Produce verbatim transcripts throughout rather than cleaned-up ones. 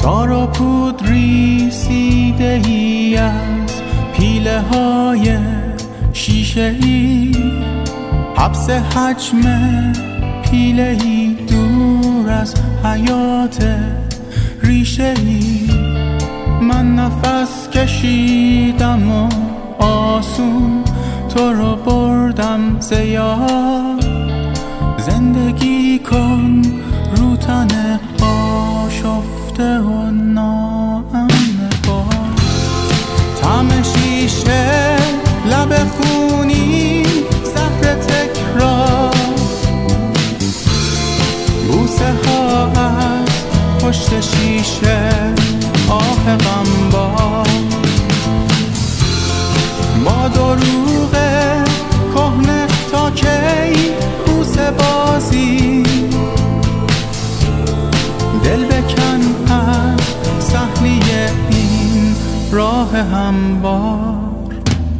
تار و پود ریسیده ای از پیله های شیشه ای، حبس حجم پیله ای دور از حیات ریشه ای. من نفس کشیدم و آسون تو رو بردم زیاد. زندگی کن رو تن آشفته و ناامن باد. طعم شیشه لب خونی زهر تکرار، بوسه ها از پشت شیشه آه غمبار. با دروغ کهنه تا کی بوسه بازی، دل بکن از سهلیه این راه هموار.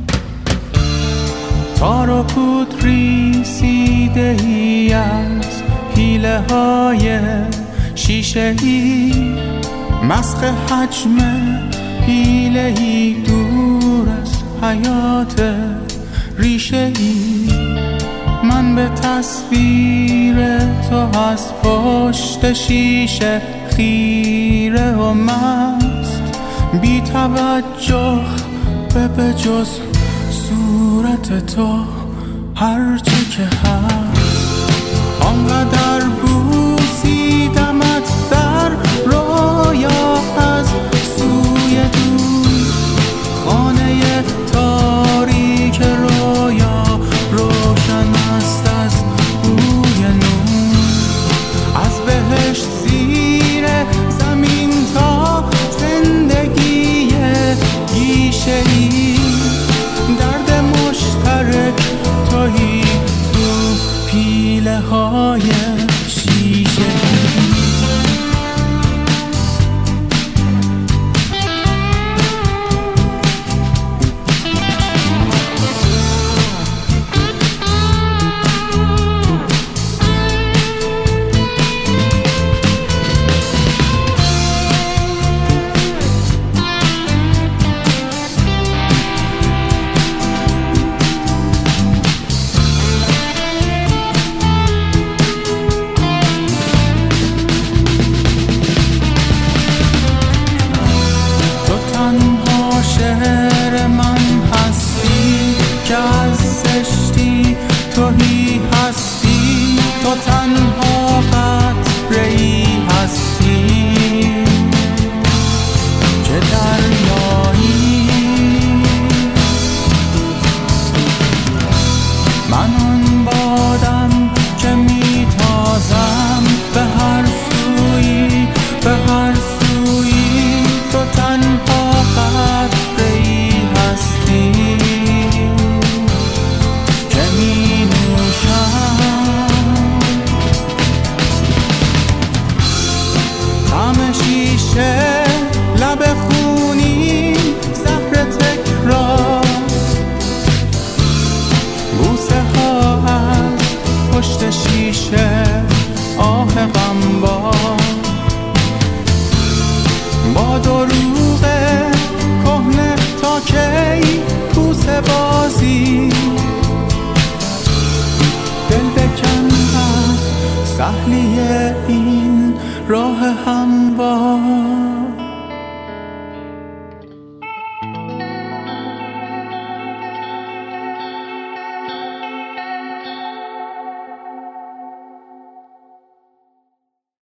تار و پود ریسیده ای از پیله های شیشه ای، مسخ حجم پیله ای دور از حیات ریشه ای. من به تصویر تو از پشت شیشه خیره و مست، بی توجه به بجز صورت تو هرچه که هست. آنقدر بوسیدمت در رویا از سوی دور، خانه تاریک رویا روشن است از بوی نور. از بهشت زیر زمین تا زندگی گیشه‌ای، درد مشترک تویی تو پیله های شیشه. شهر من هستی که از زشتی توهی هستی، تو تنها قطره‌ای هستی که دریایی. من آن بادم که میتازم به هر سویی به هر سویی، تو تنها قطره‌ای هستی که می نوشم. طعم شیشه لب خونی زهر تکرار، بوسه ها از پشت شیشه آه غمبار. با دروغ کهنه تا کی بوسه بازی، دل بکن از سهلیه این راه هموار.